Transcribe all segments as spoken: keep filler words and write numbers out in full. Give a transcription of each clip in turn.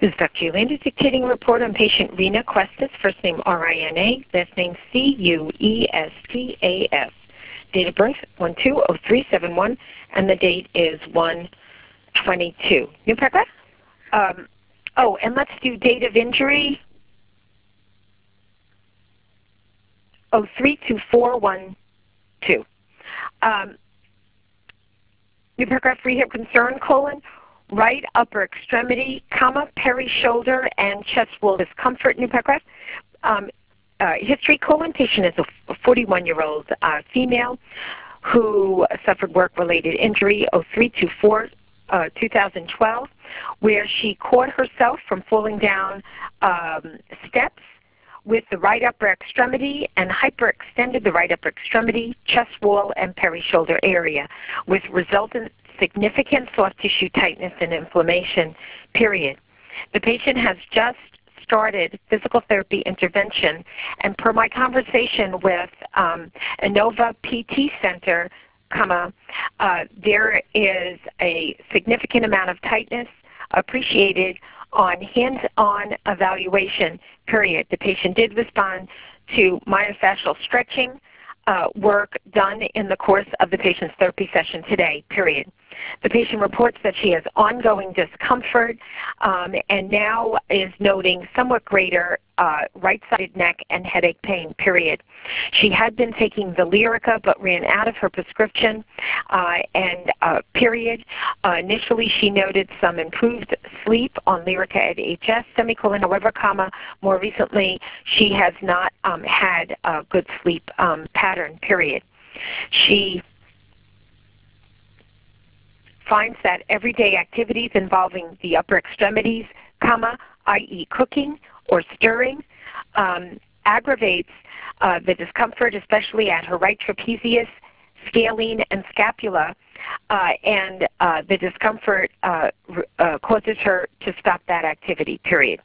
This is Doctor Yolanda dictating a report on patient Rena Cuestas, first name R I N A, last name C U E S T A S. Date of birth one two oh three seven one, and the date is one twenty-two. New paragraph? Um, oh, and let's do date of injury. oh three two four one two. Um, new paragraph, rehab concern, colon, right upper extremity, comma, peri-shoulder and chest wall discomfort. New paragraph. Um, uh, history, colon, patient is a forty-one-year-old uh, female who suffered work-related injury oh three two four, uh, two thousand twelve, where she caught herself from falling down um, steps with the right upper extremity and hyperextended the right upper extremity, chest wall, and peri-shoulder area, with resultant significant soft tissue tightness and inflammation, period. The patient has just started physical therapy intervention, and per my conversation with um, Inova P T Center, comma, uh, there is a significant amount of tightness appreciated on hands-on evaluation, period. The patient did respond to myofascial stretching uh, work done in the course of the patient's therapy session today, period. The patient reports that she has ongoing discomfort um, and now is noting somewhat greater uh, right-sided neck and headache pain, period. She had been taking the Lyrica but ran out of her prescription, uh, and uh, period. Uh, initially, she noted some improved sleep on Lyrica at H S, semicolon, however, comma, more recently, she has not um, had a good sleep um, pattern, period. She finds that everyday activities involving the upper extremities, comma, that is cooking or stirring, um, aggravates uh, the discomfort, especially at her right trapezius, scalene, and scapula, uh, and uh, the discomfort uh, uh, causes her to stop that activity, period.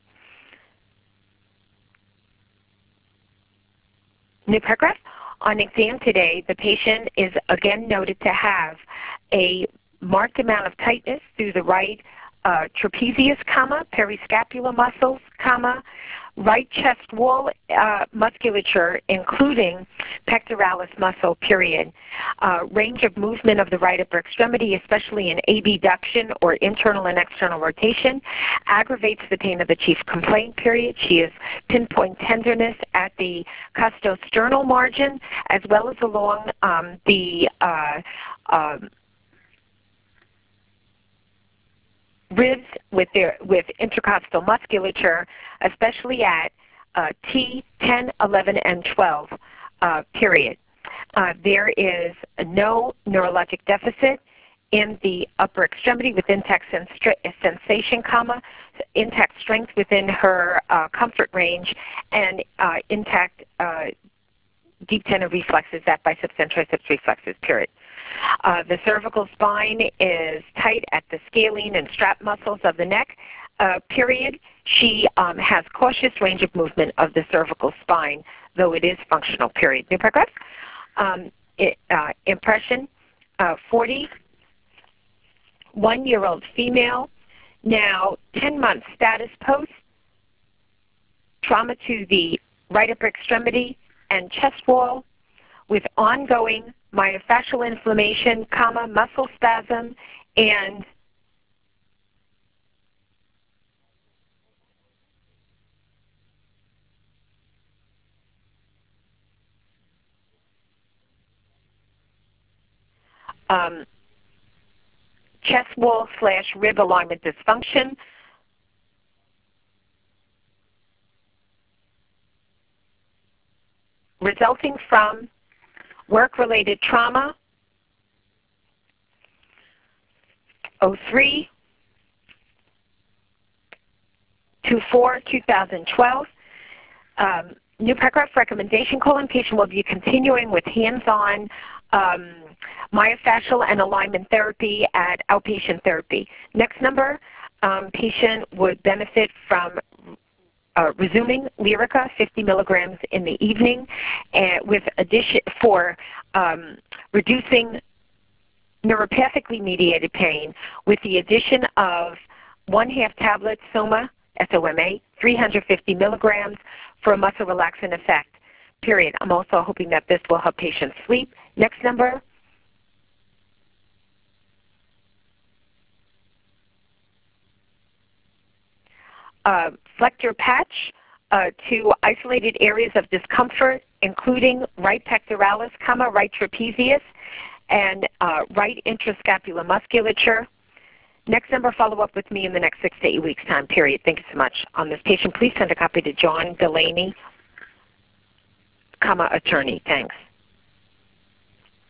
New paragraph. On exam today, the patient is again noted to have a marked amount of tightness through the right uh, trapezius, comma, periscapular muscles, comma, right chest wall uh, musculature, including pectoralis muscle, period. Uh, range of movement of the right upper extremity, especially in abduction or internal and external rotation, aggravates the pain of the chief complaint, period. She has pinpoint tenderness at the costosternal margin, as well as along um, the uh, uh, ribs with their with intercostal musculature, especially at uh, T ten, eleven, and twelve, uh, period. Uh, there is no neurologic deficit in the upper extremity with intact sensation, comma, intact strength within her uh, comfort range, and uh, intact uh, deep tendon reflexes, that biceps and triceps reflexes, period. Uh, the cervical spine is tight at the scalene and strap muscles of the neck, uh, period. She um, has cautious range of movement of the cervical spine, though it is functional, period. New paragraph. Um, it, uh, impression, uh, forty, one-year-old female, now ten months status post, trauma to the right upper extremity and chest wall with ongoing myofascial inflammation, comma, muscle spasm, and um, chest wall slash rib alignment dysfunction, resulting from work-related trauma, oh three two four, two thousand twelve. Um, new paragraph recommendation, colon, patient will be continuing with hands-on um, myofascial and alignment therapy at outpatient therapy. Next number, um, patient would benefit from uh, resuming Lyrica, fifty milligrams in the evening, and with addition for um, reducing neuropathically mediated pain with the addition of one half tablet Soma S O M A, three hundred fifty milligrams for a muscle relaxant effect, period. I'm also hoping that this will help patients sleep. Next number. Uh, Flector patch uh, to isolated areas of discomfort, including right pectoralis, comma, right trapezius, and uh, right intrascapular musculature. Next number, follow up with me in the next six to eight weeks time period. Thank you so much. On this patient, please send a copy to John Delaney, comma, attorney. Thanks.